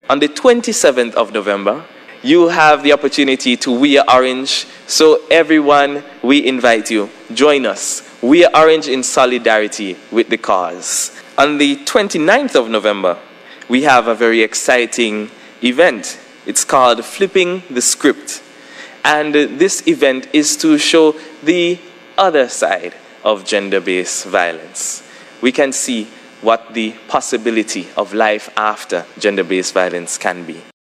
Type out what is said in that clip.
On the 27th of November, you have the opportunity to wear orange. So everyone, we invite you, join us. Wear orange in solidarity with the cause. On the 29th of November, we have a very exciting event. It's called Flipping the Script. And this event is to show the other side of gender-based violence. We can see what the possibility of life after gender-based violence can be.